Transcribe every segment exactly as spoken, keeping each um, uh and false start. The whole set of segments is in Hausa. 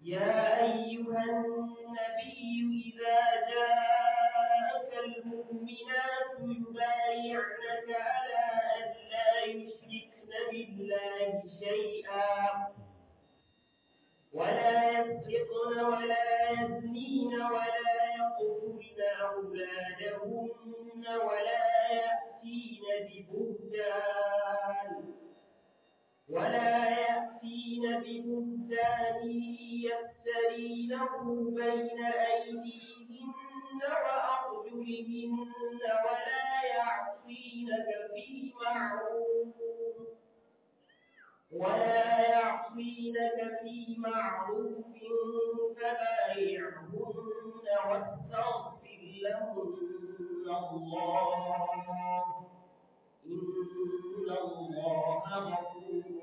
يا أيها النبي إذا جاءك المؤمنات يبايعنك على أن لا يشركن بالله شيئا ولا يسرقن ولا يزنين ولا يقتلن أولادهن ولا يأتين ببهتان ولا يأتين ببهتان يفترينه بين أيديهن وأرجلهن ولا يعصينك في معروف ولا يعصينك في معروف فبايعهن واستغفر لهن الله إن الله غفور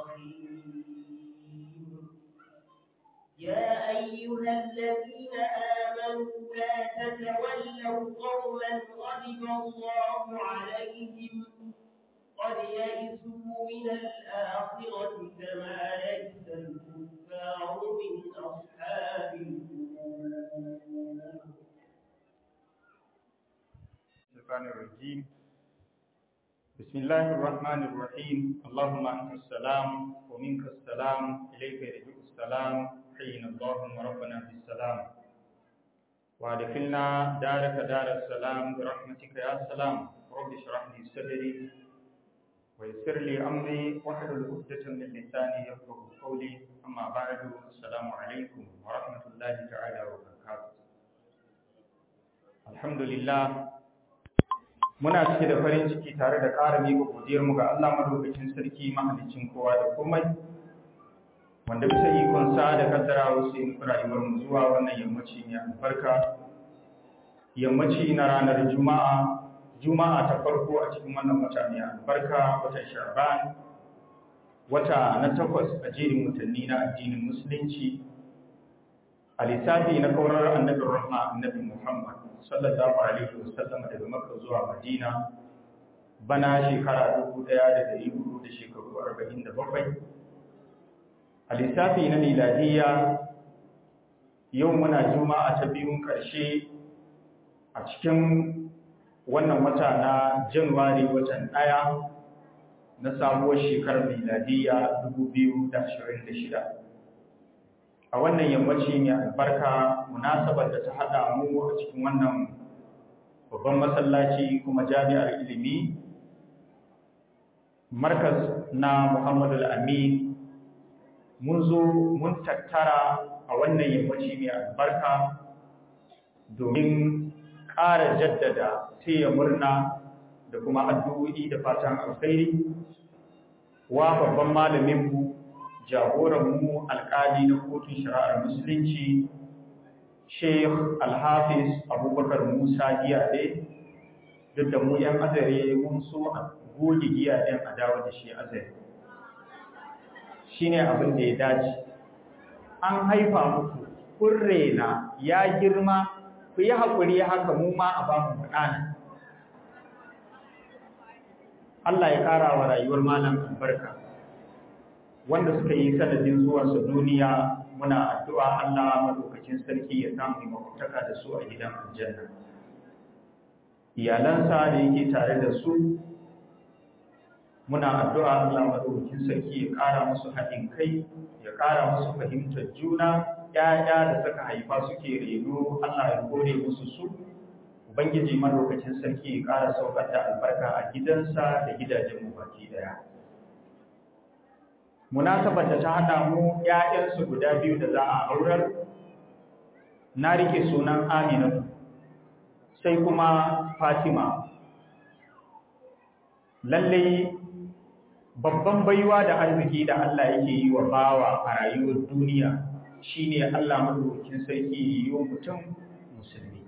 رحيم. يا أيها الذين آمنوا لا تتولوا قوما غضب الله عليهم قد يئسوا من الآخرة كما يئس الكفار من أصحاب القبور. الشيطان الرجيم. بسم الله الرحمن الرحيم. اللهم أنت السلام ومنك السلام إليك يرجع السلام حين اللهم ربنا بالسلام وادخلنا دارك دار السلام برحمتك يا سلام. رب اشرح لي صدري ويسر لي أمري واحلل عقدة من لساني يفقهوا قولي. أما بعد السلام عليكم ورحمة الله تعالى وبركاته. الحمد لله. Muna cike da farin ciki tare da ƙara miƙa godiyarmu ga Allah madaukakin sarki mahalicin kowa da komai, wanda bisa ikon sa da kaddara wasu yin rayuwar mu zuwa wannan yammaci ne albarka, yammaci na ranar Juma'a, Juma'a ta farko a cikin wannan wata ne albarka, watan Sha'ban, wata na takwas a jerin watanni na addinin Musulunci, a lissafi na kaurar annabin rahma annabi Muhammad sallallahu alaihi wasallam daga Makka zuwa Madina, bana shekara dubu ɗaya da ɗari hudu da shekaru arba'in da bakwai. A lissafi na miladiyya yau muna Juma'a ta biyun ƙarshe a cikin wannan wata na Januwari, watan ɗaya na sabuwar shekarar miladiyya dubu biyu da ashirin da shida. A wannan yammaci ne albarka, munasabar da ta haɗa mu a cikin wannan babban masallaci kuma jami'ar ilimi, markaz na Muhammadu al-Amin, mun zo mun tattara a wannan yammaci ne albarka domin ƙara jaddada taya murna da kuma addu'o'i da fatan alkhairi wa babban malaminmu, jagoranmu, alƙali na kotun shari'ar musulunci, Sheikh Al-Hafiz Abubakar Musa Giyade. Duk da mu ‘yan azare mun so a goge Giyaden a dawo da shi azare, shi ne abin da ya dace. An haifa muku, kun rena, ya girma, ku yi haƙuri haka mu ma a ba mu ɗana. Allah ya ƙara wa rayuwar malam albarka. Wanda suka yi sanadin zuwansa duniya, muna addu'a Allah madaukakin sarki ya samu makwabtaka da su a gidan aljanna. Iyalansa da yake tare da su, muna addu'a Allah madaukakin sarki ya ƙara musu haɗin kai, ya ƙara musu fahimtar juna, ‘ya'ya da suka haifa suke reno, Allah ya kore musu su. Ubangiji madaukakin sarki ya ƙara saukar da albarka a gidansa da gidajenmu baki daya. Munasabar da ta haɗa mu ‘ya'yansu guda biyu da za a aurar, na rike sunan Aminatu, sai kuma Fatima. Lallai babban baiwa da arziki da Allah yake yi wa bawa a rayuwar duniya shine Allah madaukakin sarki yi wa mutum musulmi.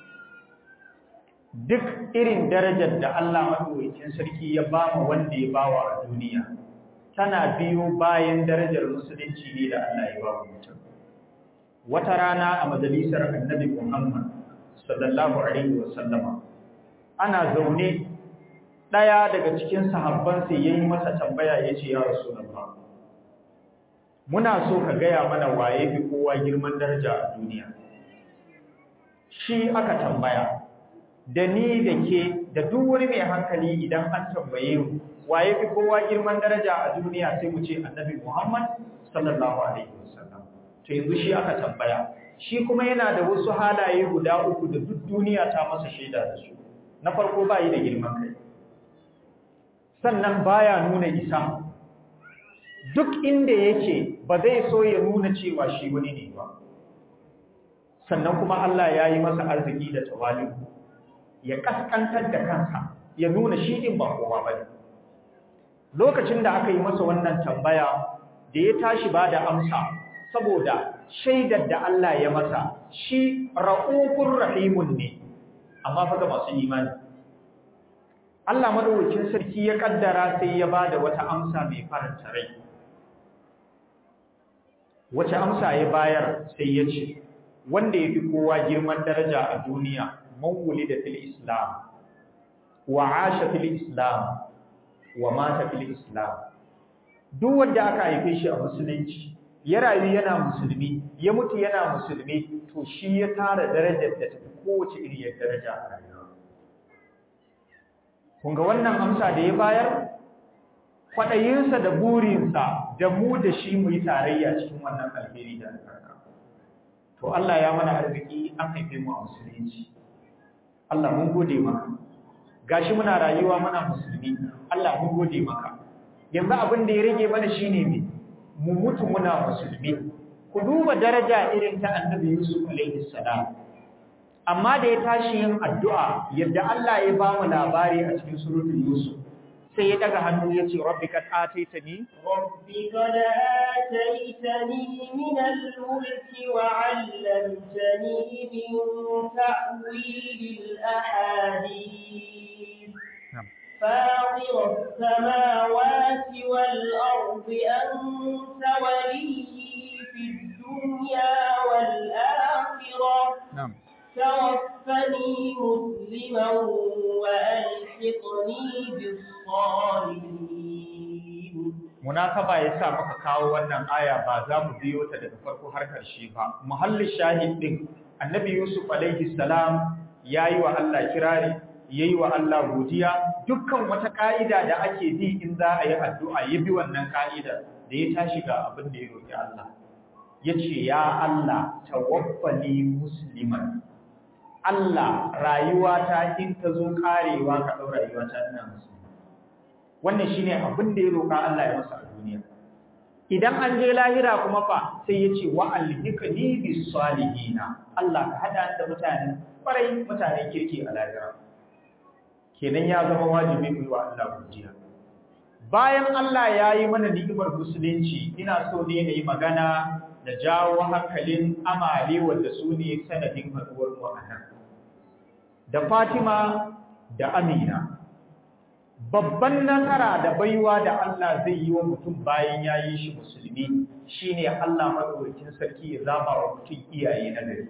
Duk irin darajar da Allah madaukakin sarki ya ba mu wanda ya bawa a duniya, tana biyo bayan darajar musulunci ne da Allah ya ba mutum. Wata rana a majalisar Annabi Muhammad sallallahu alaihi wasallama ana zaune, ɗaya daga cikin sahabbansa yayi masa tambaya yace, ya Rasulullah, muna so ka gaya mana waye fi kowa girman daraja a duniya. Shi aka tambaya, da ni da ke da duk wani mai hankali idan an tambaye mu waye fi kowa girman daraja a duniya sai mu ce Annabi Muhammad sallallahu alaihi wasallam. To yanzu shi aka tambaya, shi kuma yana da wasu halaye guda uku da duk duniya ta masa shaida da su. Na farko bai da girman kai, sannan baya nuna isa, duk inda yake ba zai so ya nuna cewa shi wani ne ba. Sannan kuma Allah ya yi masa arziki da tawali'u, ya kaskantar da kansa, ya nuna shi din ba kowa bane. Lokacin da aka yi masa wannan tambaya, da ya tashi ba da amsa, saboda shaidar da Allah ya masa, shi ra'ufur rahimun ne, amma fa ga masu imani. Allah madaukakin sarki ya kaddara sai ya bada wata amsa mai faranta rai. Wace amsa ya bayar sai ya ce, wanda yafi kowa girman daraja a duniya, man wulida fil islam wa asha fil islam wa mata fil islam. Duk wanda aka haife shi a musulunci, ya rayu yana musulmi, ya mutu yana musulmi, to shi ya tara darajar da tafi kowace iriyar daraja a rayuwa. Kun ga wannan amsa da ya bayar, kwaɗayinsa da burinsa da mu da shi mu yi tarayya cikin wannan alheri da albarka. To Allah ya mana arziki an haife mu a musulunci. Allah mun gode maka. Gashi muna rayuwa muna musulmi. Allah mun gode maka. Yanzu abin da ya rage mana shine me? Mu mutu muna musulmi. Ku duba daraja irin ta Annabi Yusuf alaihi salam. Amma da ya tashi yin addu'a, yadda Allah ya ba mu labari a cikin suratul Yusuf, sai ya daga hannu ya ce, Rabbi kad ataitani Rabbi kad ataitani min al-mulki wa 'allamtani min ta'wilil ahadith. فاطر السماوات والأرض أنت وليي في الدنيا والآخرة. نعم. توفني مسلما وألحقني بالصالحين. munasaba yasa muka kawo wannan aya ba za mu biyo ta daga farko har karshe ba. Muhallin shahid din Annabi Yusuf alaihi salam yayi wa Allah kirari, yayi wa Allah godiya. Dukkan wata ka'ida da ake bi in za a yi addu'a ya bi wannan ka'ida, da ya tashi ga abin da ya roki Allah. Yace ya Allah tawaffani musliman. Allah rayuwata in ta zo karewa ka dau rayuwata ina musulmi. Wannan shine abin da ya roka Allah ya masa a duniya. Idan an je lahira kuma fa sai yace wa alhiqni bis salihina. Allah ka hada da mutane kwarai, mutane kirki a lahira. Kenan ya zama wajibi mu yi wa Allah godiya. Bayan Allah ya yi mana ni'imar musulunci, ina so ne na yi magana da jawo hankalin amale wanda su ne sanadin haɗuwar mu a nan. Da Fatima da Amina. Babban nasara da baiwa da Allah zai yi wa mutum bayan ya yi shi musulmi shine Allah madaukakin sarki ya zama wa mutum iyaye na gari.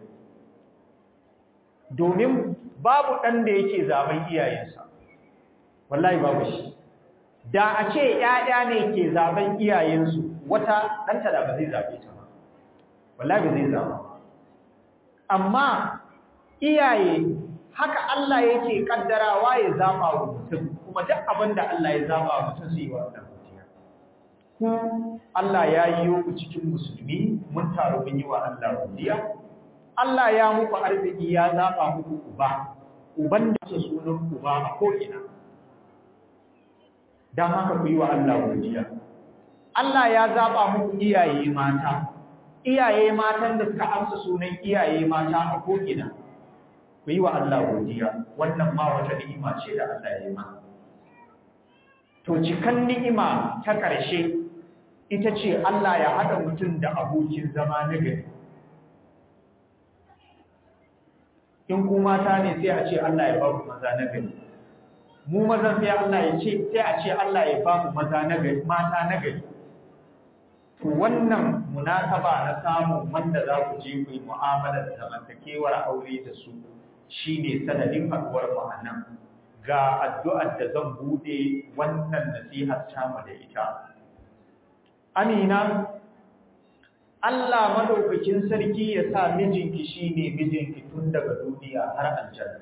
Domin babu ɗan da yake zaben iyayensa, wallahi babu shi. Da a ce ‘ya'ya ne ke zaben iyayensu, wata ɗanta da ba zai zaɓe ta ba, wallahi ba zai zaɓa. Amma iyaye haka Allah yake ƙaddarawa ya zaɓa wa mutum, kuma duk abin da Allah ya zaɓa wa mutum zai yi wa wannan mutum. Ku Allah ya yi ku cikin musulmi, mun taru mun yi wa Allah godiya. Allah ya muku arziki ya zaɓa muku uba, uban da su sunan uba a ko'ina. Don haka ku yi wa Allah godiya. Allah ya zaɓa muku iyaye mata, iyaye matan da suka amsa sunan iyaye mata a ko'ina. Ku yi wa Allah godiya, wannan ma wata ni'ima ce da Allah ya yi ma. To, cikan ni'ima ta ƙarshe ita ce Allah ya haɗa mutum da abokin zama na gari. In ku mata ne sai a ce Allah ya ba ku maza na gari. Mu maza sai Allah ya ce sai a ce Allah ya ba ku maza na gari, mata na gari. To wannan munasaba na samun wanda za ku je ku yi mu'amalar zamantakewar aure da su shine sanadin haɗuwar mu a nan. Ga addu'ar da zan bude wannan nasihar tamu da ita. Amina Allah madaukakin sarki ya sa mijinki shine mijinki tun daga duniya har aljanna.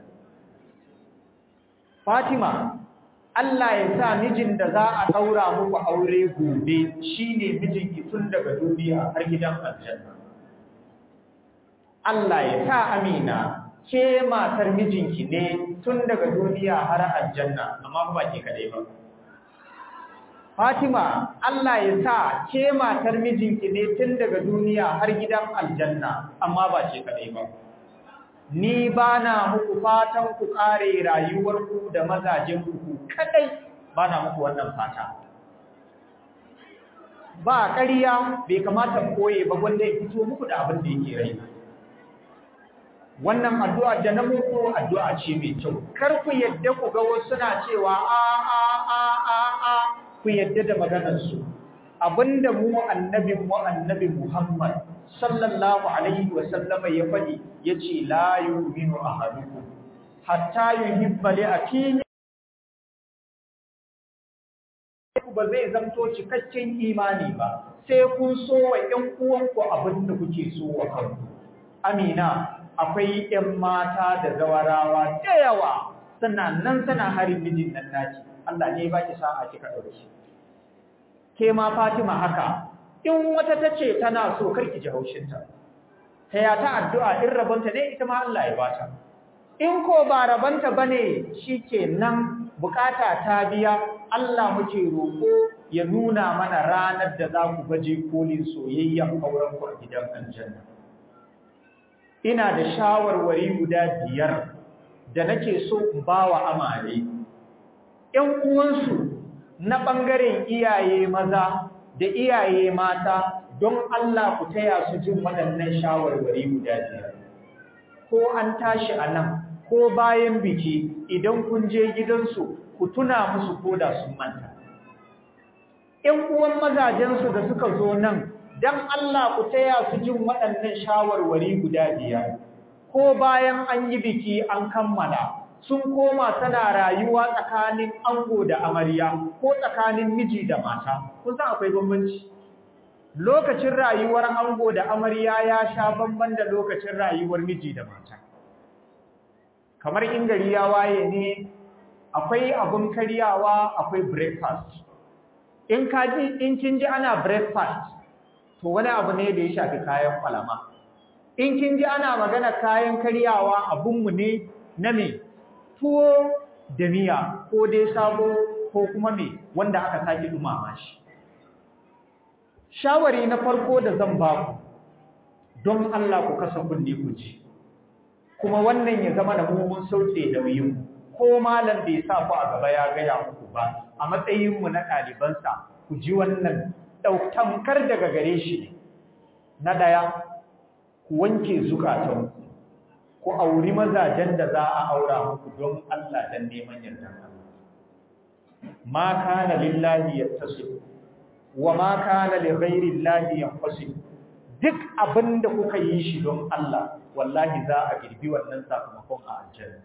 Fatima, Allah ya sa mijin da za a daura muku aure gobe shine mijinki tun daga duniya har gidan aljanna. Allah ya sa Amina ke matar mijinki ne tun daga duniya har aljanna, amma ba ke kadai ba. Fatima, Allah ya sa ke matar mijinki ne tun daga duniya har gidan aljanna, amma ba ce kadai ba. Ni ba na muku fatan ku kare rayuwarku da mazajen ku kadai, ba na muku wannan fata. Ba ƙarya bai kamata koye ba wanda ya fito muku da abin da yake rai. Wannan addu'a da na muku addu'a ce mai kyau. Kar ku yadda ku ga wasu na cewa a a a a a ku yadda da maganarsu. Abinda mu annabi mu annabi Muhammad sallallahu alaihi wa sallama ya faɗi yace la yu'minu ahadukum hatta yuhibba li akhihi, ba zai zanto cikakken imani ba sai kun so wa ƴan uwanku abinda kuke so wa kanku. Amina, akwai ƴan mata da zawarawa da yawa sannan nan tana harin mijin nan naki. Allah ne baki sa'a kika dauki. Ke ma Fatima haka, in wata tace tana so karki ji haushin ta. Taya ta addu'a in rabanta ne ita ma Allah ya bata. In ko ba rabanta bane shikenan bukata ta biya. Allah muke roko ya nuna mana ranar da za ku baje kolin soyayyen auren ku a gidan aljanna. Ina da shawarwari guda biyar da nake so in bawa amare. Ƴan uwansu na ɓangaren iyaye maza da iyaye mata don Allah ku taya su jin waɗannan shawarwari guda biyar. Ko an tashi a nan ko bayan biki idan kun je gidansu ku tuna musu ko da sun manta. Ƴan uwan mazajensu da suka zo nan don Allah ku taya su jin waɗannan shawarwari guda biyar. Ko bayan an yi biki an kammala sun koma tana rayuwa tsakanin ango da amarya ko tsakanin miji da mata. Kun san akwai bambanci. Lokacin rayuwar ango da amarya ya sha bamban da lokacin rayuwar miji da mata. Kamar in gari ya waye ne akwai abun karyawa, akwai breakfast. In ka ji in kin ji ana breakfast to wani abu ne da ya shafi kayan kwalama. In kin ji ana magana kayan karyawa abunmu ne na me tuwo da miya ko dai sabo ko kuma me wanda aka saki dumama shi. Shawari na farko da zan ba ku don Allah ku kasa kunne ku ji. Kuma wannan ya zama da mu mun sauke nauyin ko malam bai sa ku a gaba ya gaya muku ba, a matsayin mu na ɗalibansa ku ji wannan ɗautamkar daga gare shi. Na ɗaya, ku wanke zukatanku, ku auri mazajen da za a aura muku don Allah dan neman yardan Allah. Ma kana lillahi yattasib wa ma kana li ghairi llahi yanqasim. Duk abinda kuka yi shi don Allah, wallahi za a girbi wannan sakamakon a aljanna.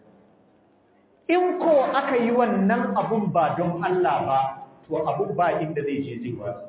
In ko aka yi wannan abun ba don Allah ba, to abun ba inda zai je zai wasu.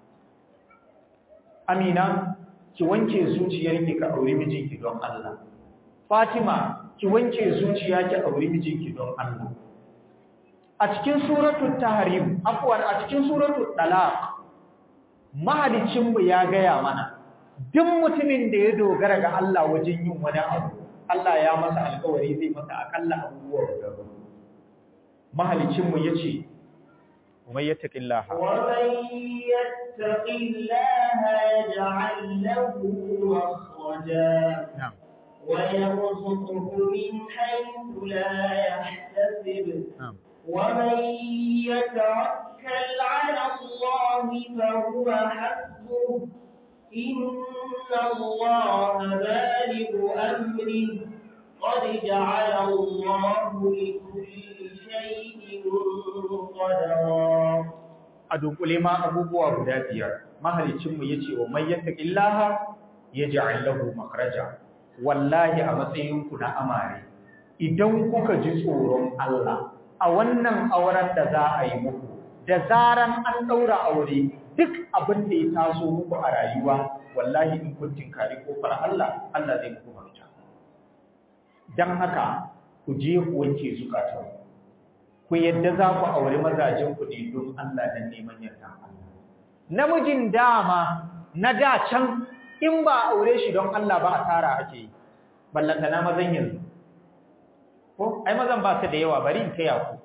Amina, ki wanke zuciyarki ka aure mijinki don Allah. Fatima, ki wanke zuciya ki aure mijinki don Allah. A cikin suratul Tahrim, afwan a cikin suratul Talaq, mahalicin mu ya gaya mana, duk mutumin da ya dogara ga Allah wajen yin wani abu, Allah ya masa alƙawari zai masa akalla abubuwa guda huɗu. Mahalicin mu yace, "Umay yattaqillaha wa man yattaqillaha yaj'al lahu makhraja." Na'am. ويرزقه من حيث لا يحتسب ومن يتوكل على الله فهو حسبه إن الله بالغ أمره قد جعل الله لكل شيء قدرا. أدوكلي ما أبوبوا بداتيا ما هل يتم يتي ومن يتق الله يجعل له مخرجا. Wallahi a matsayinku na amare, idan kuka ji tsoron Allah a wannan auren da za a yi muku, da zaran an ɗaura aure duk abin da ya taso muku a rayuwa wallahi in kun tinkari kofar Allah Allah zai muku mafita dan haka ku je ku wanke zukatan ku yadda za ku aure mazajen ku ne don Allah dan neman yarda Allah namijin dama na da can in ba aure shi don Allah ba asara ake yi ballanta na mazan yanzu ko ai mazan ba su da yawa bari in taya ku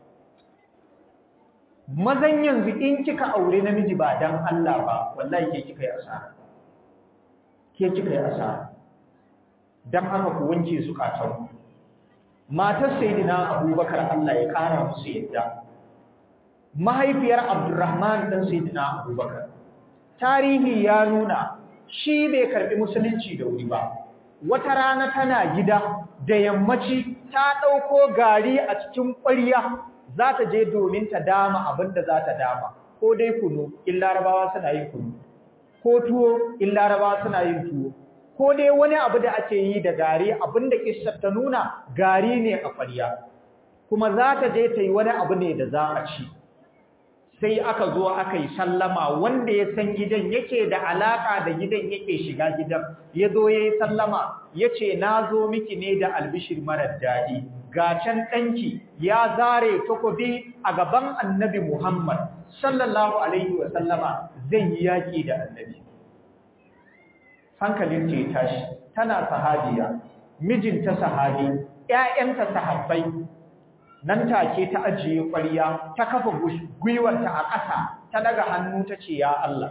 mazan yanzu in kika aure namiji ba dan Allah ba wallahi ke kika yi asara ke kika yi asara dan haka ku wanke zukatan matar sayyidina Abubakar Allah ya kara musu yadda mahaifiyar Abdurrahman dan sayyidina Abubakar tarihi ya nuna shi bai karbi musulunci da wuri ba wata rana tana gida da yammaci ta dauko gari a cikin ƙwarya za ta je domin ta dama abinda za ta dama ko dai kunu in larabawa suna yin kunu ko tuwo in larabawa suna yin tuwo ko dai wani abu da ake yi da gari abinda kissar ta nuna gari ne a ƙwarya kuma za ta je ta yi wani abu ne da za a ci sai aka zo aka yi sallama wanda ya san gidan yake da alaka da gidan yake shiga gidan ya zo ya yi sallama ya ce na zo miki ne da albishir marar daɗi ga can ɗanki ya zare takobi a gaban annabi Muhammad sallallahu alaihi wa sallama zai yi yaƙi da annabi hankalin ce tashi tana sahabiya mijinta sahabi ƴaƴanta sahabbai nan take ta ajiye ƙwarya ta kafa gwiwarta a ƙasa ta daga hannu ta ce ya Allah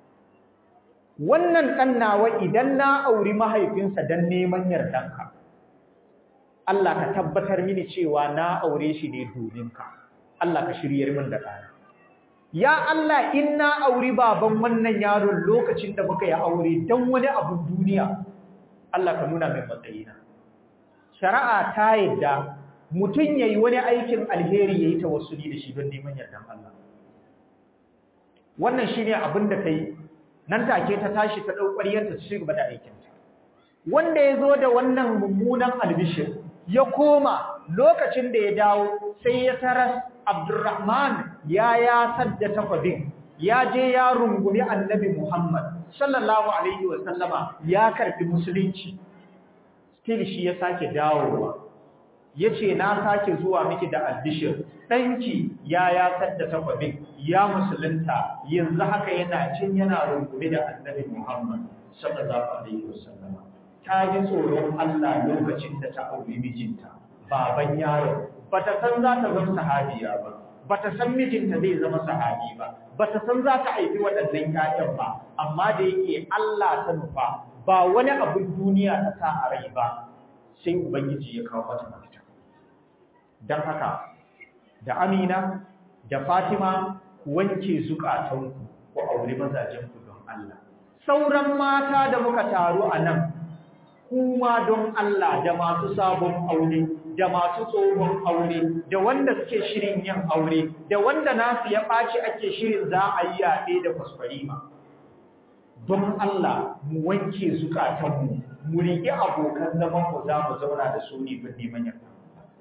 wannan ɗan nawa idan na auri mahaifinsa don neman yardanka Allah ka tabbatar mini cewa na aure shi ne domin ka Allah ka shiryar min da ɗana ya Allah in na auri baban wannan yaron lokacin da muka yi aure don wani abun duniya Allah ka nuna min matsayina shari'a ta yadda mutum yayi wani aikin alheri yayi tawassuli da shi don neman yardan Allah wannan shine abin da kai nan take ta tashi ta dau ƙwariyar ta ci gaba da aikin ta wanda yazo da wannan mummunan albishir ya koma lokacin da ya dawo sai ya taras Abdurrahman ya ya sadda tafadin ya je ya rungumi Annabi Muhammad sallallahu alaihi wa sallama ya karbi musulunci still shi ya sake dawowa yace na sake zuwa miki da albishir danki ya ya sadda tafadin ya musulunta yanzu haka yana cin yana rungumi da Annabi Muhammad sallallahu alaihi wa sallama ta ji tsoron Allah lokacin da ta aure mijinta baban yaro bata san za ta zama sahabiya ba bata san mijinta zai zama sahabi ba bata san za ta haifi waɗannan ƴaƴan ba amma da yake Allah ta nufa ba wani abin duniya ta sa a rai ba sai ubangiji ya kawo mata mafita dan haka da Amina da Fatima ku wanke zukatanku ku aure mazajen ku don Allah sauran mata da muka taru a nan kuma don Allah da masu sabon aure da masu tsohon aure da wanda suke shirin yin aure da wanda nasu ya ɓaci ake shirin za a yi yaɗe da kwaskwarima don Allah mu wanke zukatanmu mu riƙe abokan zaman mu za mu zauna da su ne bin neman yarda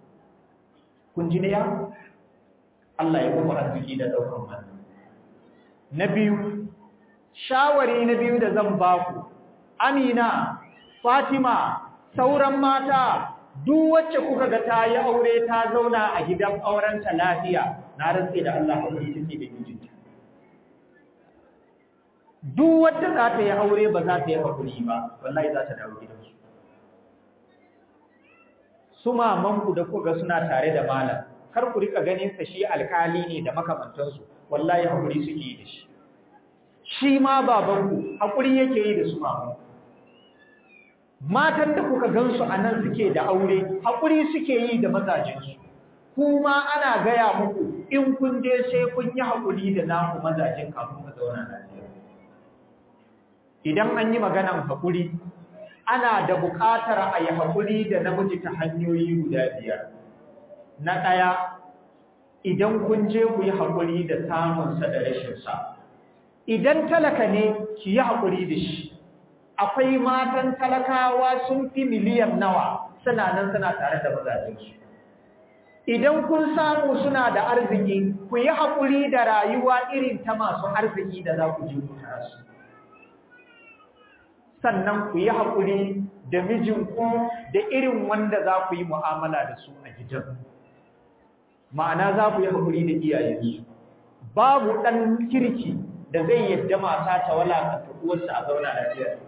kun ji ne ya Allah ya kuma arziki da ɗaukan hannu na biyu shawari na biyu da zan ba ku Amina Fatima sauran mata duk wacce kuka ga ta yi aure ta zauna a gidan aurenta lafiya na rantse da Allah hakuri take da mijinta duk wacce za ta yi aure ba za ta yi hakuri ba wallahi za ta dawo gidansu su mamanku da kuka suna tare da malam kar ku rika ganin sa shi alkali ne da makamantansu wallahi hakuri suke yi da shi shi ma babanku hakuri yake yi da su mamanku matan da kuka gansu a nan suke da aure haƙuri suke yi da mazajensu kuma ana gaya muku in kun je sai kun yi haƙuri da naku mazajen kafin ka zauna lafiya idan an yi maganan haƙuri ana da buƙatar a yi haƙuri da namiji ta hanyoyi guda biyar na ɗaya idan kun je ku yi haƙuri da samunsa da rashinsa idan talaka ne ki yi haƙuri da shi akwai matan talakawa sun fi miliyan nawa suna nan suna tare da mazajensu idan kun samu suna da arziki ku yi haƙuri da rayuwa irin ta masu arziki da za ku je ku tasu. Sannan ku yi haƙuri da mijinku da irin wanda za ku yi mu'amala da su a gidan. Ma'ana za ku yi haƙuri da iyayensu. Babu ɗan kirki da zai yadda mata ta walakanta uwarsa a zauna lafiya.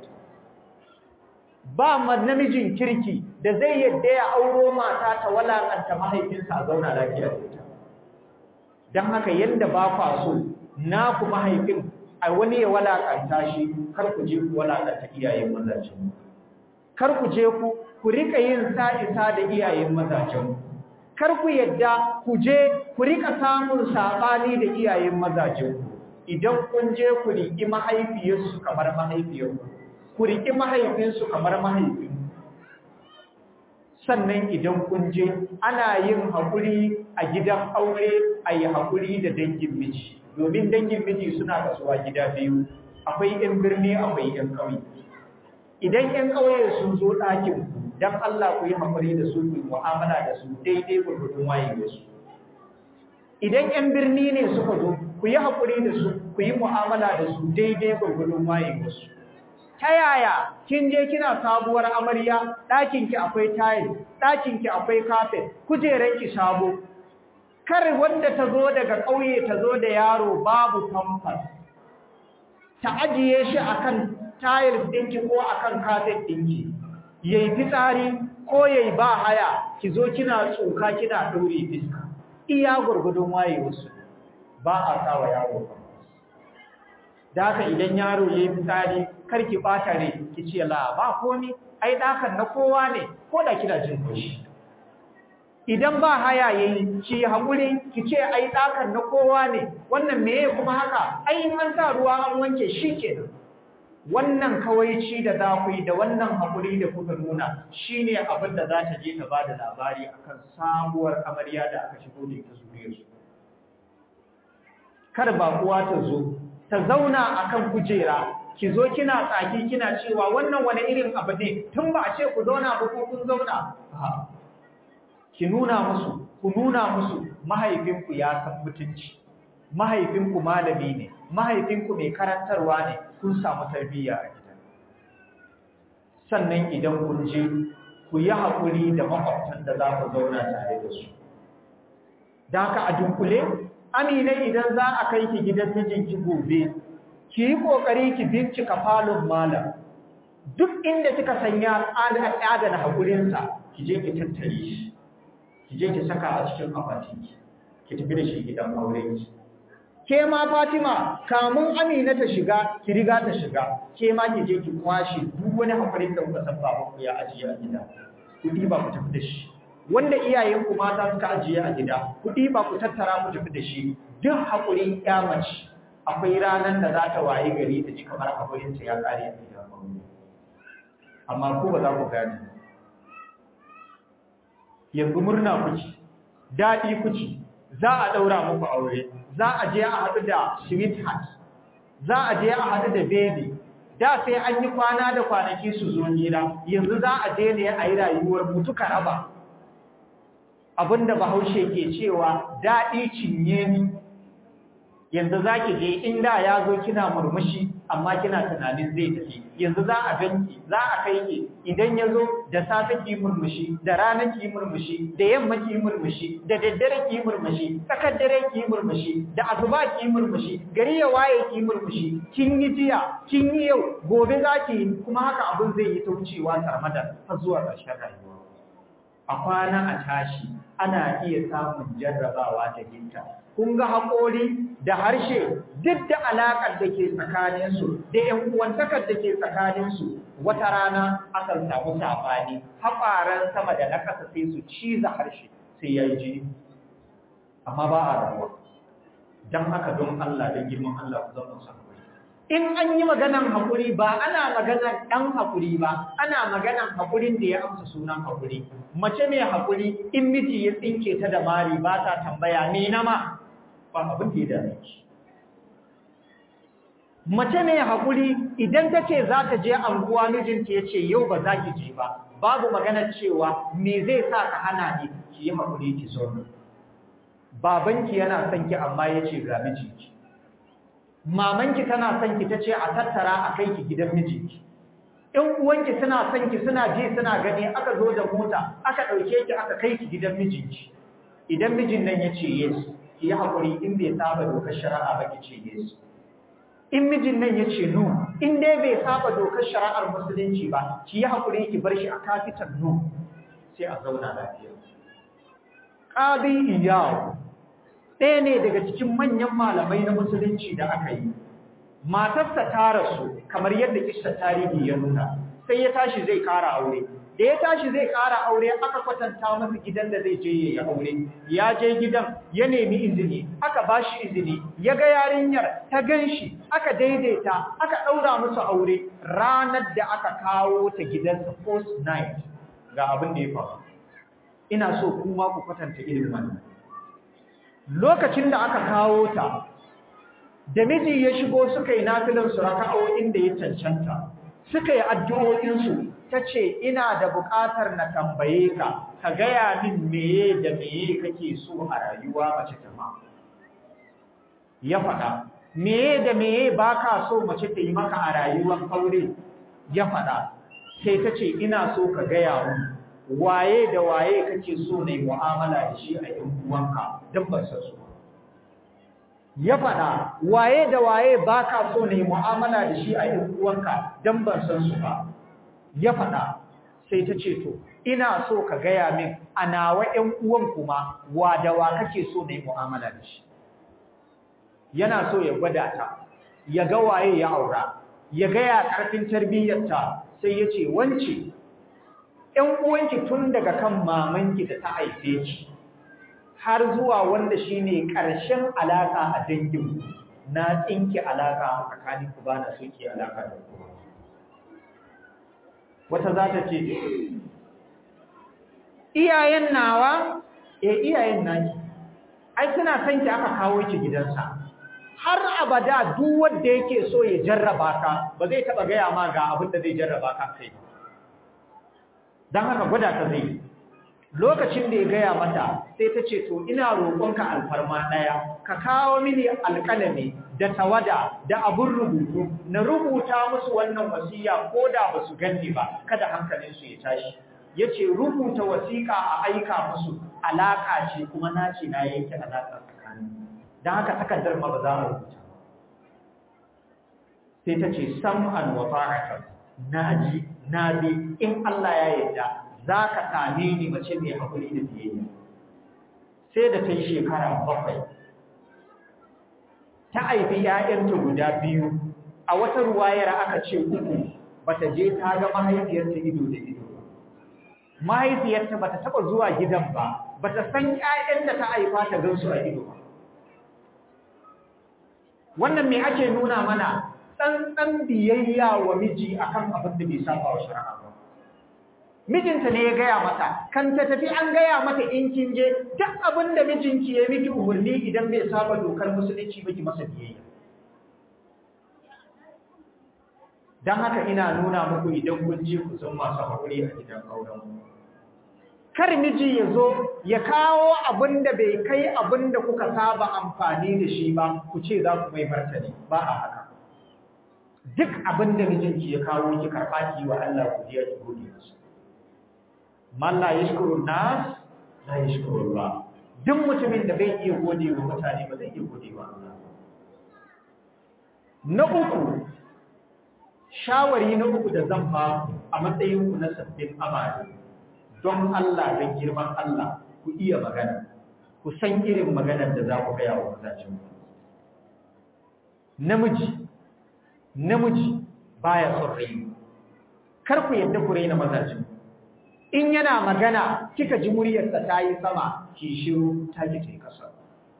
Ba ma namijin kirki da zai yadda ya auro mata ta walakanta mahaifinsa a zauna lafiya. Don haka yadda ba kwa so na ku mahaifin a wani ya walakanta shi, kar ku je ku walakanta iyayen mazajen. Kar ku je ku ku rika yin sa'isa da iyayen mazajen. Kar ku yadda ku je ku rika samun sabani da iyayen mazajen. Idan kun je ku riki mahaifiyarsu kamar mahaifiyarku, ku riki mahaifinsu kamar mahaifin. Sannan idan kun je ana yin haƙuri a gidan aure, a yi haƙuri da dangin miji. Domin dangin miji suna kasuwa gida biyu, akwai ‘yan birni akwai ‘yan ƙauye. Idan ‘yan ƙauye sun zo ɗakin don Allah ku yi haƙuri da su, ku yi mu'amala da su daidai gurgurdun waye da su. Idan ‘yan birni ne suka zo, ku yi haƙuri da su, ku yi mu'amala da su daidai gurgurdun waye da su. Ta yaya kin je kina sabuwar amarya, ɗakinki akwai tayil, ɗakinki akwai kafet, kujeranki sabo. Kar wanda ta zo daga ƙauye ta zo da yaro babu famfas, ta ajiye shi akan tayil ɗinki ko akan kafet ɗinki, yayi fitsari ko yayi ba haya, ki zo kina tsoka kina ɗaure fiska. Iya gurgudun waye wasu ba a sawa yaro famfas. Da haka idan yaro yayi fitsari kar ki ɓata rai ki ce la ba komi, ai ɗakan na kowa ne ko da kina jin kushi. Idan ba haya yayi ki haƙuri ki ce ai ɗakan na kowa ne, wannan meye kuma haka, ai in an sa ruwa an wanke shi kenan. Wannan kawaici da za ku yi da wannan haƙuri da kuka nuna shine abin da za ta je ta bada labari akan sabuwar amarya da aka shigo da ita zuriyarsu. Kar ba uwa ta zo ta zauna akan kujera ki zo kina tsaki kina cewa wannan wani irin abu ne, tun ba a ce ku zauna ba ko kun zauna. Ki nuna musu, ku nuna musu mahaifinku ya san mutunci, mahaifinku malami ne, mahaifinku mai karantarwa ne, kun samu tarbiyya a gida. Sannan idan kun je ku yi haƙuri da makwabtan da za ku zauna tare da su. Da haka a dunkule, Amina idan za a kai ki gidan mijinki gobe, ki yi ƙoƙari ki bincika falon malam. Duk inda kika sanya adana haƙurinsa, ki je ki tattare shi. Ki je ki saka a cikin akwatinki, ki tafi da shi gidan aurenki. Ke ma Fatima, kamun Amina ta shiga, ki riga ta shiga. Ke ma ki je ki kwashe duk wani haƙurin da kuka san babanku ya ajiye a gida. Ku ɗiba ku tafi da shi. Wanda iyayenku mata suka ajiye a gida, ku ɗiba ku tattara ku tafi da shi. Duk haƙurin ƴa mace akwai ranar da za ta waye gari ta ji kamar haƙurinta ya ƙare a gidan aure. Amma ko ba za ku gane. Yanzu murna kuci, daɗi kuci, za a ɗaura muku aure, za a je a haɗu da sweetheart, za a je a haɗu da baby, da sai an yi kwana da kwanaki su zo gida, yanzu za a je ne a yi rayuwar mutuka raba. Abinda Bahaushe ke cewa daɗi cinye ni, yanzu za ki je inda ya zo kina murmushi amma kina tunanin zai tafi, yanzu za a ganki, za a kai ki, idan ya zo da safe ki murmushi, da rana ki murmushi, da yamma ki murmushi, da daddare ki murmushi, tsakar dare ki murmushi, da asuba ki murmushi, gari ya waye ki murmushi, kin yi jiya, kin yi yau, gobe za ki yi, kuma haka abin zai yi ta wucewa sarmadan har zuwa ƙarshen rayuwa. A kwana a tashi ana iya samun jarrabawa ta ginta. Kun ga haƙori da harshe duk da alaƙar da ke tsakaninsu da ‘yan uwantakar da ke tsakaninsu, wata rana akan samu saɓani, haƙaran sama da na ƙasa sai su ciza harshe sai ya yi jini. Amma ba a rabuwa. Don haka don Allah da girman Allah ku zama sa haƙuri. In an yi maganan haƙuri ba ana maganan ɗan haƙuri ba, ana maganan haƙurin da ya amsa sunan haƙuri. Mace mai haƙuri in miji ya tsinke ta da mari ba ta tambaya ni na ma. Ba abin da ya dame ki. Mace mai haƙuri idan ta ce za ta je anguwa mijinta ya ce yau ba za ki je ba, babu maganar cewa me zai sa ka hana ni, ki yi haƙuri ki zo. Babanki yana son ki amma ya ce ga mijinki. Mamanki tana son ki ta ce a tattara a kai ki gidan mijinki. ‘Yan uwanki suna son ki suna ji suna gani aka zo da mota aka ɗauke ki aka kai ki gidan mijinki. Idan mijin nan ya ce yes, ki yi haƙuri in bai saba dokar shari'a ba ki ce yes. In mijin nan ya ce no, in dai bai saba dokar shari'ar musulunci ba, ki yi haƙuri ki bar shi a kafitan no, sai a zauna lafiya. Ƙadi Iyawu ɗaya ne daga cikin manyan malamai na musulunci da aka yi. Matarsa ta rasu kamar yadda kissa tarihi ya nuna, sai ya tashi zai ƙara aure. Da ya tashi zai ƙara aure aka kwatanta masa gidan da zai je ya yi aure. Ya je gidan ya nemi izini, aka ba shi izini, ya ga yarinyar ta gan shi, aka daidaita, aka ɗaura musu aure. Ranar da aka kawo ta gidansa post night ga abin da ya faru. Ina so kuma ku kwatanta irin wannan. Lokacin da aka kawo ta, da miji ya shigo suka yi nafilansu raka'o'in da ya cancanta, suka yi addu'o'insu, ta ce ina da buƙatar na tambaye ka, ka gaya min meye da meye kake so a rayuwa mace ta ma. Ya faɗa, meye da meye ba ka so mace ta yi maka a rayuwar aure? Ya faɗa, sai ta ce ina so ka gaya mun waye da waye kake so na yi mu'amala da shi a ‘yan uwanka don ban san su. Ya faɗa, waye da waye ba ka so na yi mu'amala da shi a ‘yan uwanka don ban san su ba. Ya faɗa, sai ta ce to, ina so ka gaya min a nawa ‘yan uwan kuma wa da wa kake so na yi mu'amala da shi. Yana so ya gwada ta, ya ga waye ya aura, ya gaya ƙarfin tarbiyyarta, sai ya ce wance, ‘yan uwanki tun daga kan mamanki da ta haife ki, har zuwa wanda shi ne ƙarshen alaƙa a danginku, na tsinki alaƙa a tsakaninku ba na so ki alaƙa da ku. Wata za ta ce, iyayen nawa, e iyayen naki, ai suna son ki aka kawo ki gidansa. Har abada duk wanda yake so ya jarraba ka, ba zai taɓa gaya ma ga abin da zai jarraba ka kai. Don haka gwada ta zai. Lokacin da ya gaya mata, sai ta ce, to ina roƙonka alfarma ɗaya, ka kawo mini alƙalami da tawada da abin rubutu, na rubuta musu wannan wasiya ko da ba su ganni ba, kada hankalinsu ya tashi. Ya ce, rubuta wasiƙa a aika musu alaƙa ce kuma na ce na yanke alaƙa tsakanin. Don haka takardar ma ba za a rubuta. Sai ta ce, sam'an wa ta'atan, na ji, na bi, in Allah ya yarda, za ka same ni mace mai haƙuri da biyayya. Sai da ta yi shekara bakwai. Ta haifi ‘ya'yanta guda biyu, a wata ruwayar aka ce uku, ba ta je ta ga mahaifiyarta ido da ido. Mahaifiyarta ba ta taɓa zuwa gidan ba, ba ta san ‘ya'yan da ta haifa ta gansu a ido ba. Wannan me ake nuna mana? Tsantsan biyayya wa miji akan abin da bai saba wa shari'a ba. Mijinta ne ya gaya mata, kan ta tafi an gaya mata in kin je duk abin da mijinki ya miki umarni idan bai saba dokar musulunci ba ki masa biyayya. Dan haka ina nuna muku idan kun je ku san masu haƙuri a gidan auren. Kar miji ya zo ya kawo abin da bai kai abin da kuka saba amfani da shi ba, ku ce za ku mai martani, ba a haka. Duk abin da mijinki ya kawo ki karɓa ki wa Allah godiya ki gode masa. Man la yashkuru nas la yashkuru Allah. Duk mutumin da bai iya gode wa mutane ba zai iya gode wa Allah. Na uku, shawari na uku da zan ba a matsayin ku na sabbin amare. Don Allah don girman Allah ku iya magana. Ku san irin maganar da za ku gaya wa mazajen ku. Namiji namiji baya son raini. Kar ku yadda ku raina mazajen. In yana magana kika ji muryarsa ta yi sama, ki shiru ta ki tai kasa.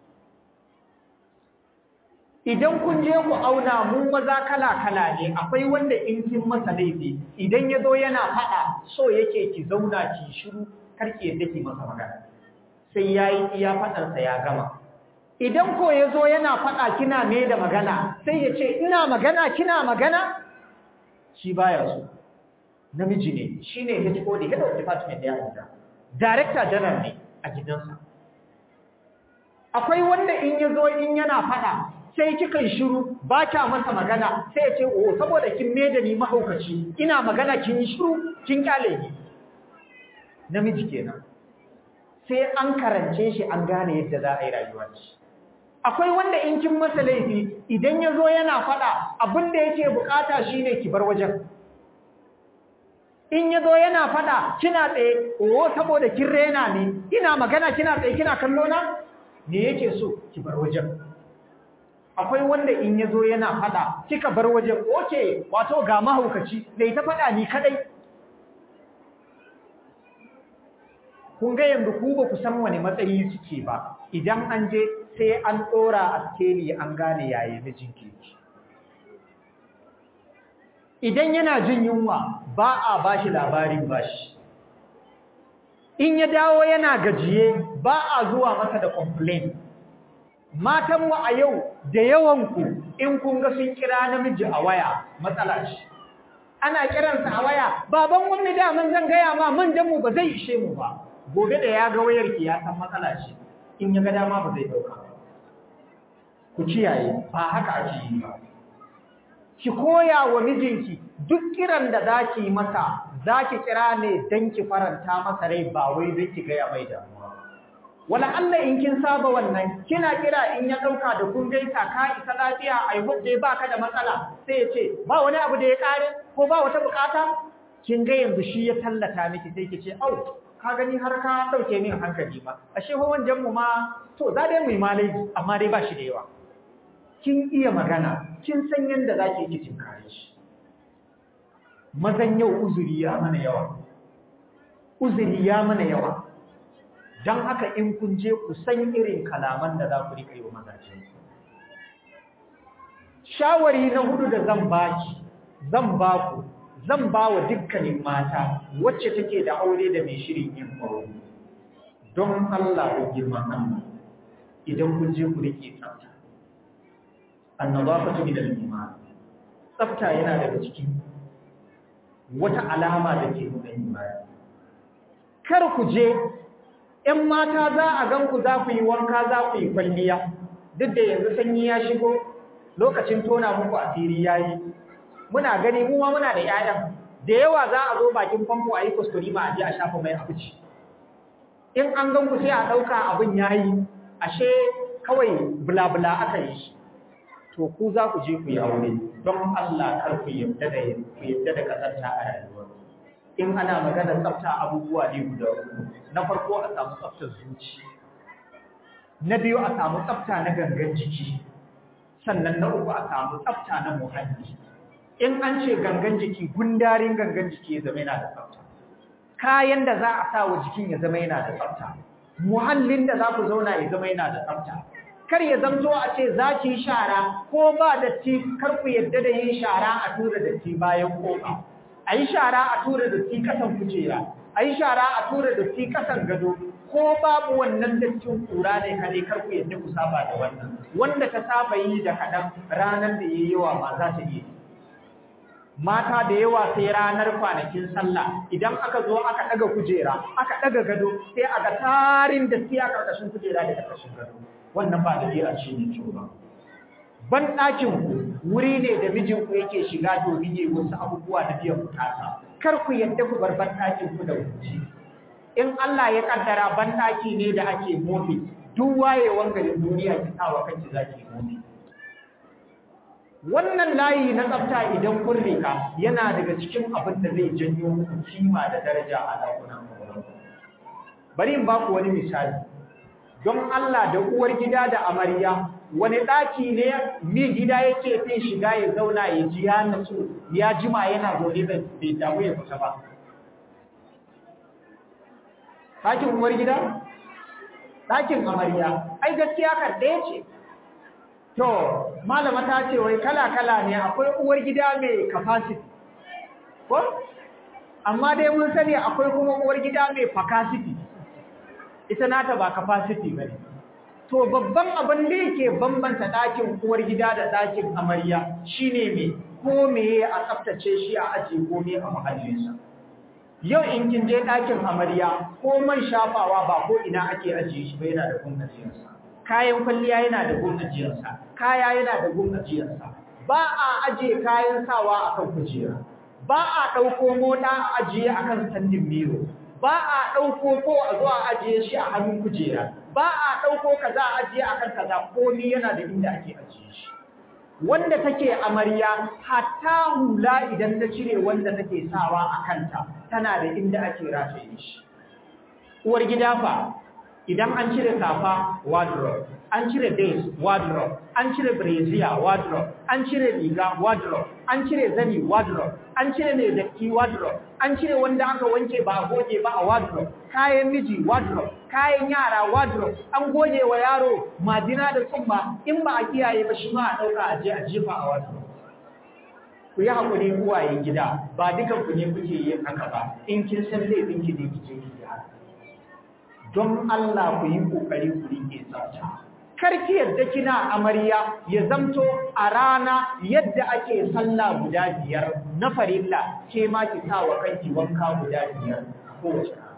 Idan kun je ku auna mu maza kala-kala ne, akwai wanda in kin masa laifi, idan ya zo yana faɗa so yake ki zauna ki shiru kar ki yadda ki masa magana. Sai yayi iya faɗarsa ya gama. Idan ko ya zo yana faɗa kina mai da magana, sai ya ce ina magana kina magana? Shi baya so. Namiji ne, shi ne H O D, Head of Department ya aida. Director General ne, a gidansa. Akwai wanda in ya zo in yana fada sai kika yi shiru ba kya masa magana sai ya ce o saboda kin me da ni mahaukaci ina magana kin yi shiru kin kyale ni. Namiji kenan. Sai an karance shi an gane yadda za a yi rayuwa shi. Akwai wanda in kin masa laifi idan ya zo yana fada abin da yake bukata shine ki bar wajen. In ya zo yana fada kina tsaye o saboda kin rena ni ina magana kina tsaye kina kallo na me yake so ki bar wajen. Akwai wanda in ya zo yana fada kika bar wajen oke wato ga mahaukaci dai ta fada ni kadai. Kun ga yanzu ku ba ku san wani matsayi suke ba idan an je sai an dora a skeli an gane yayi mijin keke. Idan yana jin yunwa ba a bashi labarin bashi. In ya dawo yana gajiye ba a zuwa masa da complaint. Matan mu a yau da yawan ku in kun ga sun kira namiji a waya matsala ce. Ana kiransa a waya baban wani da mun zan gaya ma mun dan mu ba zai ishe mu ba. Gobe da ya ga wayar ki ya san matsala ce in ya ga dama ba zai dauka. Ku kiyaye ba haka ake yi ba. Ki koya wa mijinki duk kiran da zaki masa zaki kira ne dan ki faranta masa rai ba wai dan ki ga ya mai damuwa. Wala Allah in kin saba wannan kina kira in ya dauka da kun gaita ka isa lafiya ai hudde baka da matsala sai ya ce ba wani abu da ya kare ko ba wata bukata kin ga yanzu shi ya tallata miki sai ki ce au ka gani har ka dauke min hankali ma ashe ho wanjan mu ma to za dai mu yi malaji amma dai ba shi da yawa. Kin iya magana kin san yanda zaki yi kicin kare shi. Mazan yau uzuri ya mana yawa uzuri ya mana yawa dan haka in kun je ku san irin kalaman da za ku rika yi wa mazaje. Shawari na hudu da zan baki zan ba ku zan ba wa dukkanin mata wacce take da aure da mai shirin yin aure don Allah da girman Allah idan kun je ku rike tsafta. Annadafatu min al-iman. Tsafta yana daga cikin wata alama da ke nuna imani. Kar ku je ‘yan mata za a gan ku za ku yi wanka za ku yi kwalliya duk da yanzu sanyi ya shigo lokacin tona muku asiri yayi. Muna gani mu ma muna da ƴaƴan da yawa za a zo bakin famfo a yi kuskure ma a je a shafa mai abuci. In an gan ku sai a ɗauka abin yayi ashe kawai bula-bula aka yi shi. To ku za ku je ku yi aure don Allah kar ku yarda da ku yarda da kasarta a rayuwa. In ana magana tsafta abubuwa ne guda uku. Na farko a samu tsaftar zuci. Na biyu a samu tsafta na gangan jiki. Sannan na uku a samu tsafta na muhalli. In an ce gangan jiki gundarin gangan jiki ya zama yana da tsafta. Kayan da za a sa wa jikin ya zama yana da tsafta. Muhallin da za ku zauna ya zama yana da tsafta. Kar ya zamto a ce za ki yi shara ko ba datti kar ku yadda da yin shara a tura datti bayan kofa. A yi shara a tura datti kasan kujera, a yi shara a tura datti kasan gado, ko babu wannan dattin kura ne kare kar ku yadda ku saba da wannan. Wanda ta saba yi da kaɗan ranar da ya yi yawa ma za ta yi. Mata da yawa sai ranar kwanakin sallah idan aka zo aka ɗaga kujera, aka ɗaga gado sai a ga tarin datti a ƙarƙashin kujera da ƙarƙashin gado. Wannan ba da a ce ne kyau ba. Ban ɗakin ku wuri ne da mijinku yake shiga domin yi wasu abubuwa na biyan bukata. Kar ku yadda ku bar ban ɗakin ku da wuce. In Allah ya kaddara ban ɗaki ne da ake mofi, duk wayewan garin duniya ki sa wa kanki zaki mofi. Wannan layi na tsafta idan kun rika yana daga cikin abin da zai janyo muku kima da daraja a ɗakunan ku. Bari in ba ku wani misali. Don Allah da uwar gida da amarya wani ɗaki ne mi gida yake fin shiga ya zauna ya ji ya natsu ya jima yana zaune da bai damu ya fita ba. Ɗakin uwar gida? Ɗakin amarya. Ai gaskiya kan ɗaya ce. To, malama ta ce wai kala-kala ne akwai uwar gida mai capacity. Ko? Amma dai mun sani akwai kuma uwar gida mai capacity. Ita nata ba capacity bane. To babban abin da yake bambanta ɗakin uwar gida da ɗakin amarya shine me ko meye a tsaftace shi a aje ko me a mahallinsa. yau in kin je ɗakin amarya ko man shafawa ba ko ina ake ajiye shi ba, yana da gun ajiyarsa, kayan kwalliya yana da gun ajiyarsa, kaya yana da gun ajiyarsa. Ba a ajiye kayan sawa akan kujera, ba a ɗauko mota a ajiye akan standing mirror, ba a ɗauko ko a zuwa ajiye shi a hannun kujera, ba a ɗauko kaza a ajiye akan kaza, komai yana da inda ake ajiye shi. Wanda take amarya hatta hula idan ta cire wanda take sawa a kanta tana da inda ake rataye shi. Uwar gida fa idan an cire safa wardrobe, an cire days wardrobe, an cire brazier wardrobe, an cire riga wardrobe, an cire zani wardrobe, an cire mai datti wardrobe, an cire wanda aka wanke ba a goge ba a wardrobe, kayan miji wardrobe, kayan yara wardrobe, an goge wa yaro majina da tsumma, in ba a kiyaye ba shi ma a ɗauka a je a jefa a wardrobe. Ku yi haƙuri uwayen gida, ba dukan ku ne kuke yin haka ba, in kin san laifin ki ne kike yi haka. Don Allah ku yi ƙoƙari ku rike tsafta. Karki yadda kina amarya ya zamto a rana yadda ake sallah guda biyar na farilla, ke ma ki sa wa kanki wanka guda biyar kowace rana.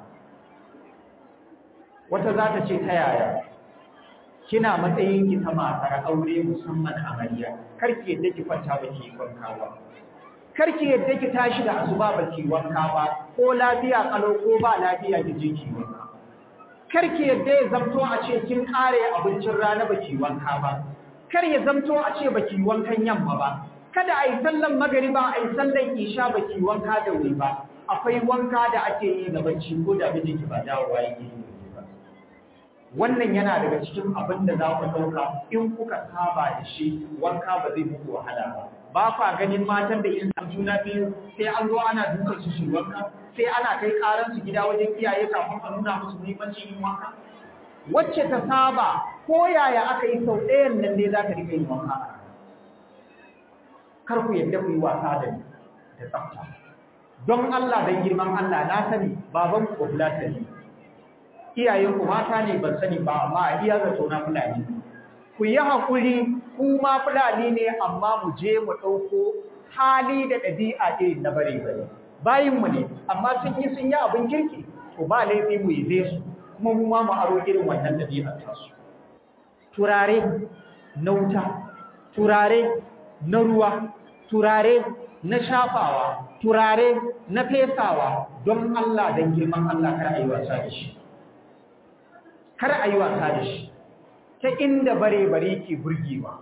Wata za ta ce ta yaya kina matsayin ki ta matar aure musamman amarya, karki yadda ki kwanta ba ki wanka ba, karki yadda ki tashi da asuba ba ki wanka ba, ko lafiya kalau ko ba lafiya ki je ki wanka. Karki yadda ya zamto a ce kin kare abincin rana baki wanka ba, kar ya zamto a ce baki wankan yamma ba, kada a yi sallan magariba a yi sallan isha baki wanka da wuri ba. Akwai wanka da ake yi na bacci ko da mijinki ba dawowa yake yi ba. Wannan yana daga cikin abin da za ku ɗauka in kuka saba da shi, wanka ba zai muku wahala ba. Ba kwa ganin matan da in san juna biyu sai an zo ana dukan su su wanka, sai ana kai karan su gida wajen iyaye kafin a nuna musu muhimmancin yin wanka. Wacce ta saba ko yaya aka yi sau ɗayan nan ne za ta rika yin wanka. Kar ku yadda ku yi wasa da da tsafta. Don Allah dan girman Allah na sani baban ku fulata ne. Iyayen ku mata ne ban sani ba amma a iya zato na fulani. Ku yi hakuri ku ma fulani ne amma mu je mu ɗauko hali da ɗabi'a irin na bare bare. Bayinmu ne, amma sun yi sun yi abin kirki, to ba laifi mu yi su, kuma mu ma mu aro irin wannan ɗabi'ar tasu. Turare na wuta, turare na ruwa, turare na shafawa, turare na fesawa, don Allah don girman Allah kar a yi wasa da shi. Kar a yi wasa da shi, ta inda bare-bare ke burgewa.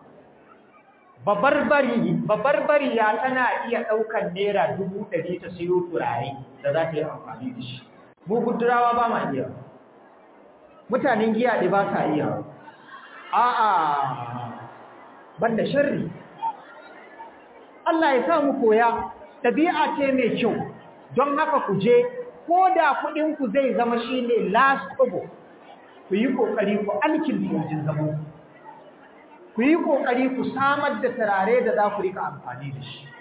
Babarbariya tana iya ɗaukar naira dubu ɗari ta siyo turare da za ta yi amfani da shi. Mu gudurawa ba ma iya. Mutanen giya ɗi ba sa iya. A'a, ban da sharri. Allah ya sa mu koya, ɗabi'a ce mai kyau, don haka ku je, ko da kuɗinku zai zama shi ne last kobo, ku yi ƙoƙari ku alkinta wajen zaman ku. Ku yi ƙoƙari ku samar da turare da za ku rika amfani da shi.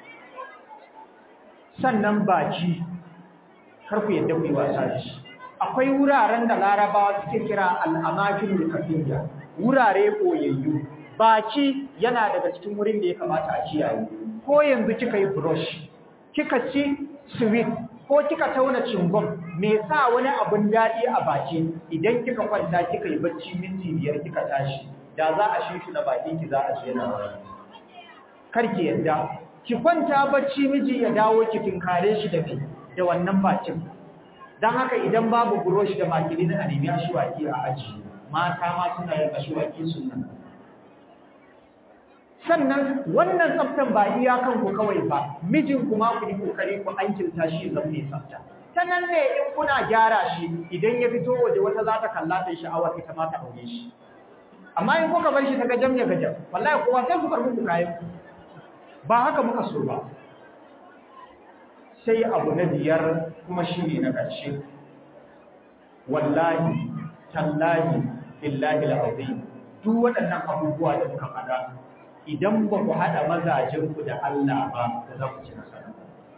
Sannan baki, kar ku yadda ku yi wasa da shi. Akwai wuraren da Larabawa suke kira al'amakin kafiya, wurare koyayyu. Baki yana daga cikin wurin da ya kamata a kiyaye. Ko yanzu kika yi brush, kika ci sweet, ko kika tauna cingom, me sa wani abun daɗi a baki, idan kika kwanta kika yi bacci minti biyar kika tashi, da za a shi na bakin ki za a ce na karki yadda ki kwanta bacci miji ya dawo ki tinkare shi da kai da wannan bakin. Dan haka idan babu brush da makilin a nemi ashwaki a aji, mata ma suna yin ashwaki sunna. Sannan wannan tsaftan ba iya kanku kawai ba, mijin kuma ku yi kokari ku ankilta shi zan mai tsafta. Ta nan ne in kuna gyara shi, idan ya fito waje wata za ta kalla ta sha'awar ita ma ta aure shi. Amma in kuka bar shi ta gajam ya gajam, wallahi kowa sai ku karbi ku kayan ba haka muka so ba. Sai abu na biyar kuma shi ne na ƙarshe. Wallahi, tallahi, billahi al'azim, duk waɗannan abubuwa da muka faɗa, idan ba ku haɗa mazajenku da Allah ba, ba za ku ci nasara.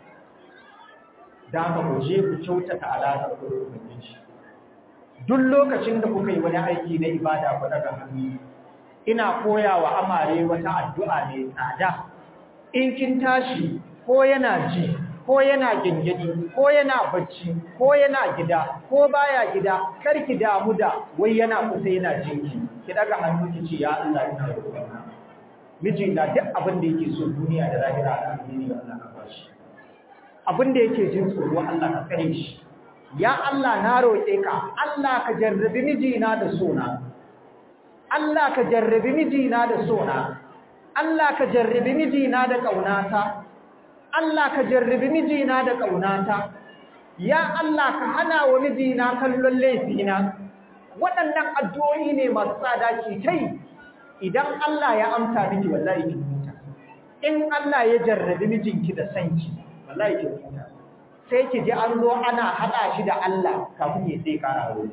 Da haka ku je ku kyautata alaƙar ku da Ubangiji. Duk lokacin da kuka yi wani aiki na ibada ku daga hannu, ina koya wa amare wata addu'a mai tsada. In kin tashi ko yana ji, ko yana gingidi ko yana bacci ko yana gida ko baya gida karki damu da wai yana kusa yana jinki ki daga hannu ki ce ya Allah ina roƙonka miji na duk abin da yake so duniya da lahira a cikin Allah ka bashi abin da yake jin tsoro Allah ka kare shi ya Allah na roƙe ka Allah ka jarrabi mijina da sona Allah ka jarrabi mijina da sona Allah ka jarrabi mijina da kaunata Allah ka jarrabi mijina da kaunata ya Allah ka hana wa mijina kallon laifina waɗannan addu'o'i ne masu tsada ki kai idan Allah ya amsa miki wallahi ki huta in Allah ya jarrabi mijinki da sanki wallahi ki huta sai ki ji an zo ana hada shi da Allah kafin ya sai kara aure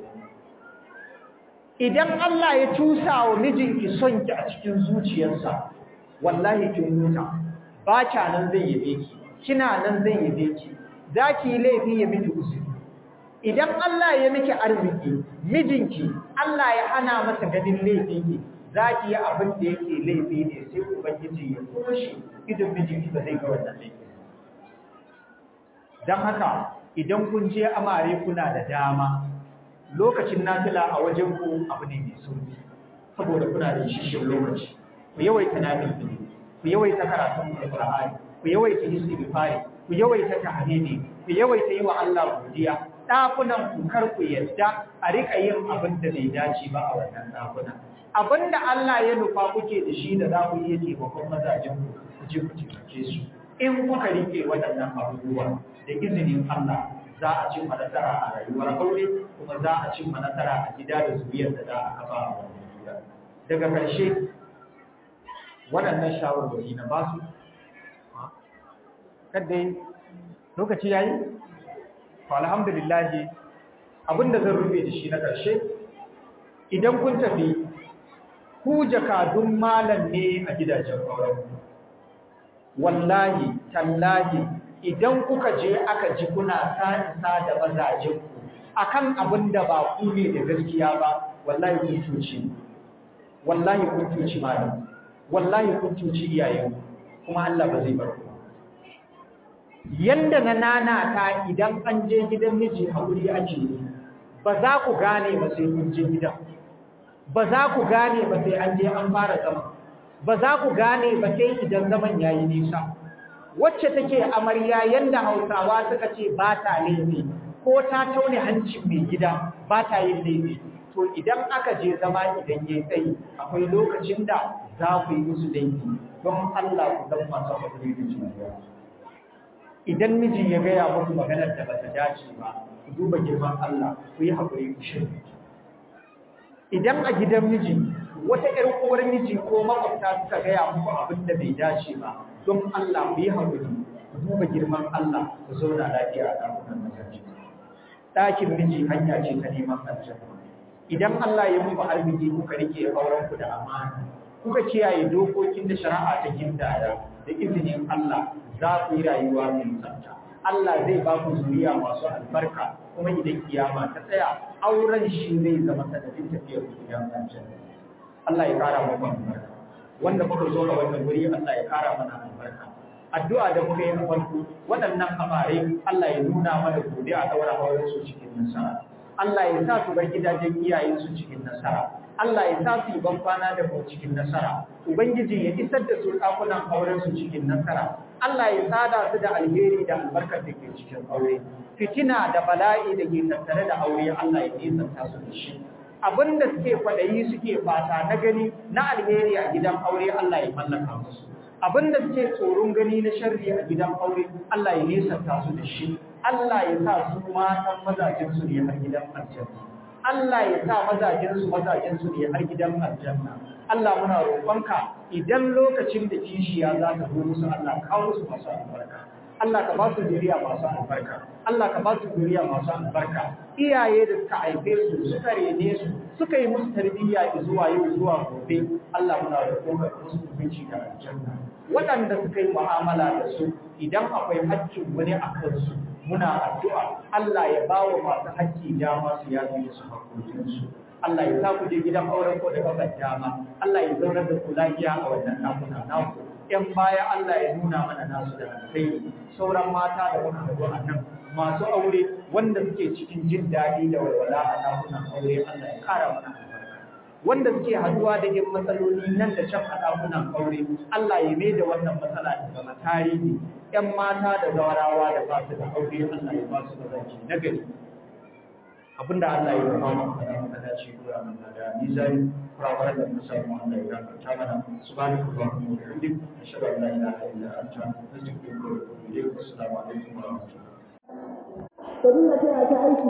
idan Allah ya tusa wa mijinki son ki a cikin zuciyarsa wallahi kin huta ba kya nan zai yabe ki kina nan zai yabe ki zaki laifi ya miki usuri idan Allah ya miki arziki mijinki Allah ya hana masa ganin laifinki zaki yi abin da yake laifi ne sai ubangiji ya koshi idan mijinki ba zai ga wannan laifi dan haka idan kun je amare kuna da dama lokacin nafila a wajen ku abu ne mai sauki saboda kuna da shishin lokaci ku yawaita nafila ku yawaita karatun Qur'ani ku yawaita istighfari ku yawaita tahmidi ku yawaita yi wa Allah godiya dakunan ku kar ku yadda a rika yin abin da bai dace ba a wannan dakuna abinda Allah ya nufa kuke da shi da za ku yi taimakon mazajen ku ku je ku taimake su in kuka rike waɗannan abubuwa da izinin Allah za a cimma nasara a rayuwar aure kuma za a cimma nasara a gida da zuriyar da za a kafa a wannan gida daga ƙarshe waɗannan shawarwari na ba su kadai lokaci yayi to alhamdulillah abinda zan rufe da shi na ƙarshe idan kun tafi ku jakadun malam ne a gidajen auren wallahi tallahi idan kuka je aka ji kuna sa'isa da mazajen ku akan abinda ba ku ne da gaskiya ba wallahi kun cuci wallahi kun cuci malam wallahi kun cuci iyayen kuma Allah ba zai bar ku yanda na nana ta idan an je gidan miji haƙuri ake ba za ku gane ba sai kun je gidan ba za ku gane ba sai an je an fara zama ba za ku gane ba sai idan zaman yayi nisa wacce take amarya yanda Hausawa suka ce ba ta laifi ko ta taune hancin mai gida ba ta yin laifi to idan aka je zama idan yayi tsayi akwai lokacin da za ku yi musu laifi don Allah ku dan masu hakuri da juriya idan miji ya gaya muku maganar da bata dace ba ku duba girman Allah ku yi hakuri ku shirya idan a gidan miji wata ƴar uwar miji ko makwabta suka gaya muku abin da bai dace ba don Allah ku yi hakuri ku duba girman Allah ku zauna lafiya a ɗakunan mazaje ɗakin miji hanya ce ta neman aljanna idan Allah ya muku arziki kuka rike auren ku da amana kuka kiyaye dokokin da shari'a ta gindaya da izinin Allah za ku yi rayuwa mai tsafta Allah zai ba ku zuriya masu albarka kuma idan kiyama ta tsaya auren shi zai zama sanadin tafiyar ku gidan aljanna Allah ya kara muku albarka wanda muka zo ga wannan wuri Allah ya kara mana albarka addu'a da muka yi a farko waɗannan amare Allah ya nuna mana gobe a daura auren su cikin nasara Allah ya sa su bar gidajen iyayen su cikin nasara Allah ya sa su yi ban kwana da mu cikin nasara ubangiji ya isar da su ɗakunan auren su cikin nasara Allah ya sada su da alheri da albarkar da ke cikin aure fitina da bala'i da ke tattare da aure Allah ya nisanta su da shi abinda suke kwaɗayi suke fata na gani na alheri a gidan aure Allah ya mallaka musu abinda suke tsoron gani na sharri a gidan aure Allah ya nisanta su da shi Allah ya sa su matan mazajen su ne har gidan aljanna Allah ya sa mazajen su mazajen su ne har gidan aljanna Allah muna roƙonka idan lokacin da kishiya za ta zo musu Allah kawo su masu albarka Allah ka ba su zuriya masu albarka Allah ka ba su zuriya masu albarka iyaye da suka haife su suka rene su suka yi musu tarbiyya zuwa yau zuwa gobe Allah muna roƙonka ka musu hukunci da aljanna waɗanda suka yi mu'amala da su idan akwai haƙƙin wani a kansu muna addu'a Allah ya ba wa masu haƙƙi dama su yafi su haƙƙoƙinsu Allah ya sa ku je gidan auren ko da kafar dama Allah ya zaunar da ku lafiya a wannan ɗakuna naku ƴan baya Allah ya nuna mana nasu da alkhairi sauran mata da muka haɗu a nan masu aure wanda suke cikin jin daɗi da walwala a ɗakunan aure Allah ya ƙara mana albarka wanda suke haɗuwa da yin matsaloli nan da can a ɗakunan aure Allah ya mai da wannan matsala ta zama tarihi ƴan mata da zawarawa da ba su da aure Allah ya ba su mazaji na gari abinda Allah ya rufa mu kana muka dace gura mun da mizani kurawar da musa mu Allah ya gafarta mana subhanallahi wa bihamdihi ashhadu an la ilaha illa anta astaghfiruka wa atubu ilayk assalamu alaikum wa rahmatullahi